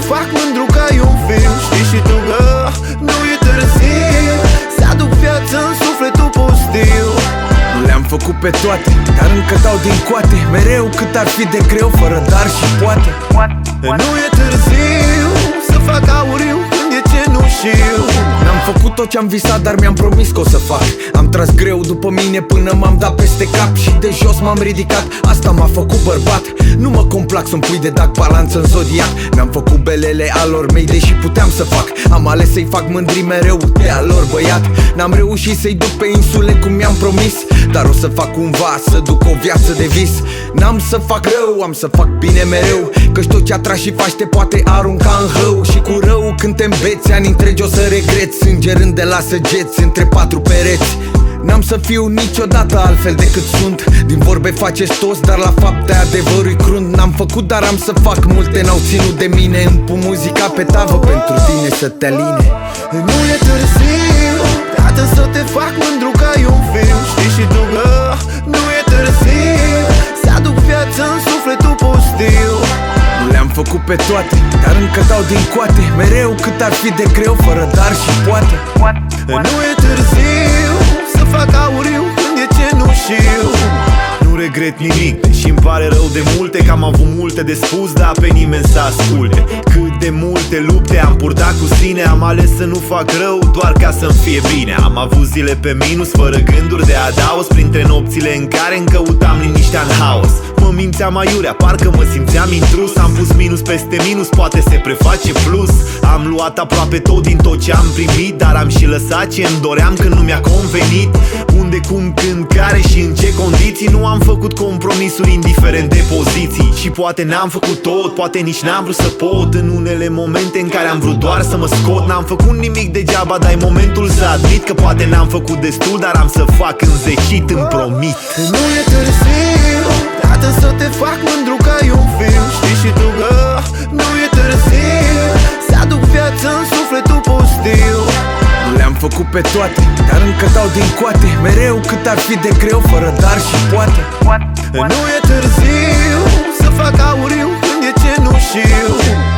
fac mândru ca e un film. Știi și tu că nu e târziu să aduc viață în sufletul pustiu. Nu le-am făcut pe toate, dar încă dau din coate. Mereu cât ar fi de greu, fără dar și poate. Nu e târziu să fac auriu când e cenușiu. N-am făcut tot ce-am visat, dar mi-am promis că o să fac. Am tras greu după mine până m-am dat peste cap și de jos m-am ridicat. Asta m-a făcut bărbat. Nu mă complac să-mi pui de dac balanță în zodiac. Mi-am făcut belele alor mei, deși puteam să fac. Am ales să-i fac mândri mereu de alor băiat. N-am reușit să-i duc pe insule cum mi-am promis, dar o să fac cumva să duc o viață de vis. N-am să fac rău, am să fac bine mereu, căci tot ce atragi și faci te poate arunca în hău. Și cu rău când te îmbeți, ani întregi o să regreți, sângerând de la săgeți între patru pereți. N-am să fiu niciodată altfel decât sunt. Din vorbe faceți toți, dar la fapte adevărul-i crunt. N-am făcut, dar am să fac multe, n-au ținut de mine. Îmi pun muzica pe tavă pentru tine să te aline. Nu e târziu, tată, să te fac mândru ca e un film. Știi și tu că nu e târziu să aduc viață în sufletul pustiu. Nu le-am făcut pe toate, dar încă dau din coate. Mereu cât ar fi de greu, fără dar și poate. Nu e târziu să fac auriu când e cenușiu. Nu regret nimic, deși îmi pare rău de multe, că am avut multe de spus, dar pe nimeni să asculte. Cât de multe lupte am purtat cu sine, am ales să nu fac rău doar ca să-mi fie bine. Am avut zile pe minus, fără gânduri de adaos, printre nopțile în care îmi căutam liniștea în haos. Mă mințeam aiurea, parcă mă simțeam intrus. Am pus minus peste minus, poate se preface plus. Am luat aproape tot din tot ce am primit, dar am și lăsat ce îmi doream când nu mi-a convenit. Unde, cum, când, care și în ce condiții. Nu am făcut compromisuri indiferent de poziții. Și poate n-am făcut tot, poate nici n-am vrut să pot. În unele momente în care am vrut doar să mă scot. N-am făcut nimic degeaba, dar e momentul să admit că poate n-am făcut destul, dar am să fac înzecit, îmi promit. Nu e târziu, tată, să te fac mândru ca e un film. Știi și tu că nu e târziu să aduc viață în sufletul pustiu. Nu le-am făcut pe toate, dar încă dau din coate. Mereu cât ar fi de greu, fără dar și poate. Nu e târziu să fac auriu când e cenușiu.